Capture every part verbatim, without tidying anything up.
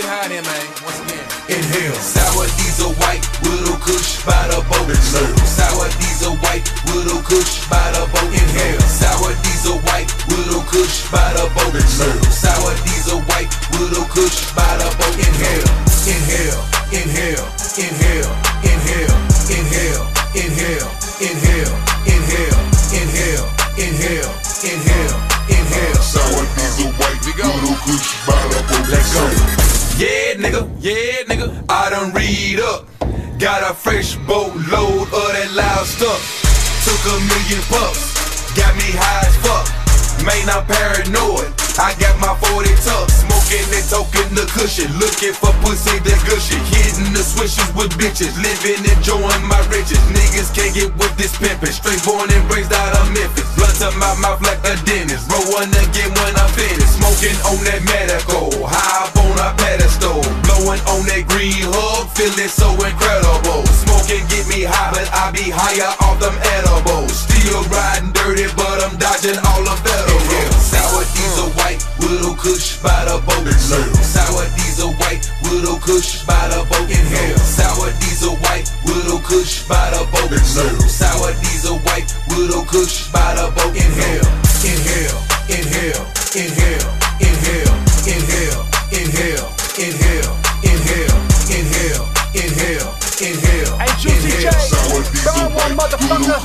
get high then, man. Once again. Inhale. Sour diesel white, widow kush by the boat. Sour diesel white, widow kush by the boat. Inhale. Sour diesel white, widow kush by the boat. Sour diesel white, widow kush by the boat. Inhale. Inhale. Inhale. Inhale. Inhale. Inhale. Inhale. Inhale. Inhale. Inhale. Inhale. Inhale. Inhale. Sour diesel white, widow kush by the boat. Let's go. Yeah, nigga, yeah, nigga, I done read up. Got a fresh boatload of that loud stuff. Took a million puffs, got me high as fuck. Man, I'm paranoid, I got my forty tucks. Smoking and toking the cushion, looking for pussy that's gushy. Hitting the switches with bitches, living, enjoying my riches. Niggas can't get with this pimpin', straight born and raised out of Memphis. Blunt up my mouth like a dentist, roll one again when I'm finished. Smoking on that medical, high up on a pedestal. Blowing on that green hug, feeling so incredible. Smoking get me high, but I be higher off them edibles. Still riding dirty, but I'm dodging all the federal. Sour diesel white, widow kush by the boat. Sour diesel white, widow kush by the boat. Inhale. Sour diesel white, widow kush by the boat. Sour diesel white, widow kush by the boat. Inhale. Inhale. Inhale. Inhale. Inhale. Inhale. Inhale. Inhale. Inhale. Inhale. Inhale. Inhale. Hey, Juicy J, burn one motherfucker.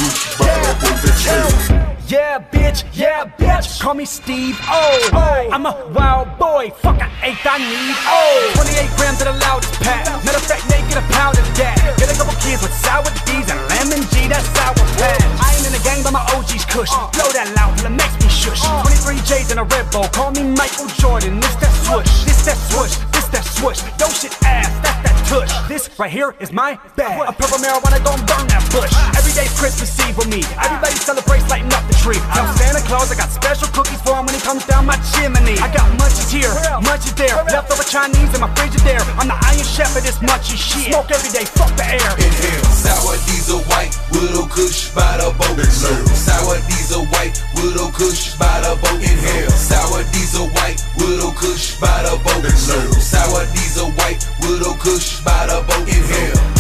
Yeah, yeah, bitch, yeah, bitch. Call me Steve O. I'm a wild boy, fuck an eighth I need. Oh, twenty-eight grams of the loudest pack. Matter of fact, they get a pound of that. Get a couple kids with sour D's and lemon G, that's sour patch. I ain't in the gang, but my O G's cush. Blow that loud till it makes me shush. twenty-three J's in a Red Bull, call me Michael Jordan. This that swoosh, this that swoosh, this that swoosh. Yo shit ass, that's that tush. This right here is my bag. A purple marijuana gon' burn that bush. Every day's Christmas Eve with me. Everybody celebrates lighting up the tree. Tell Santa Claus I got special cookies for him when he comes down my chimney. I got munchies here, munchies there, leftover Chinese in my Frigidaire. I'm the Iron Chef of this munchie shit. Smoke every day, fuck the air. Inhale. Sour diesel white, widow kush by the boat. Sour diesel white, widow kush by the boat. Inhale. Sour diesel white, widow kush by the boat. Sour diesel white, widow kush by the boat. Inhale.